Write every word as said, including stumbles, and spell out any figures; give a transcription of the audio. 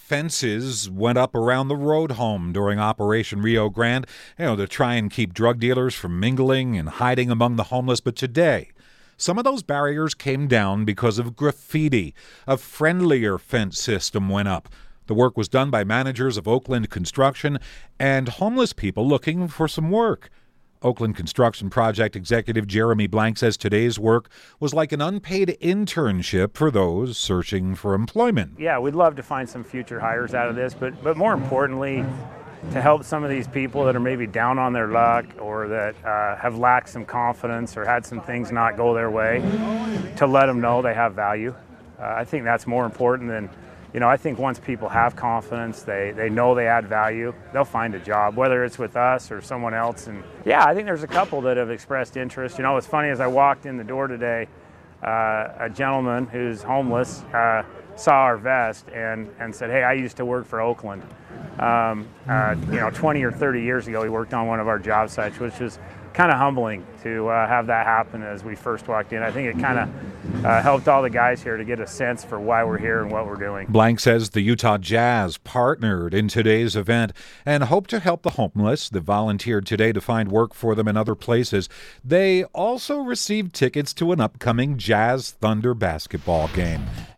fences went up around the road home during Operation Rio Grande, you know, to try and keep drug dealers from mingling and hiding among the homeless. But today, some of those barriers came down because of graffiti. A friendlier fence system went up. The work was done by managers of Oakland Construction and homeless people looking for some work. Oakland Construction Project Executive Jeremy Blank says today's work was like an unpaid internship for those searching for employment. Yeah, we'd love to find some future hires out of this, but but more importantly, to help some of these people that are maybe down on their luck or that uh, have lacked some confidence or had some things not go their way, to let them know they have value. Uh, I think that's more important than, you know, I think once people have confidence, they, they know they add value, they'll find a job, whether it's with us or someone else. And yeah, I think there's a couple that have expressed interest. You know, it's funny, as I walked in the door today, uh, a gentleman who's homeless uh, saw our vest and, and said, hey, I used to work for Oakland. Um, uh, you know, twenty or thirty years ago, he worked on one of our job sites, which was kind of humbling to uh, have that happen as we first walked in. I think it kind of uh, helped all the guys here to get a sense for why we're here and what we're doing. Blank says the Utah Jazz partnered in today's event and hope to help the homeless that volunteered today to find work for them in other places. They also received tickets to an upcoming Jazz Thunder basketball game.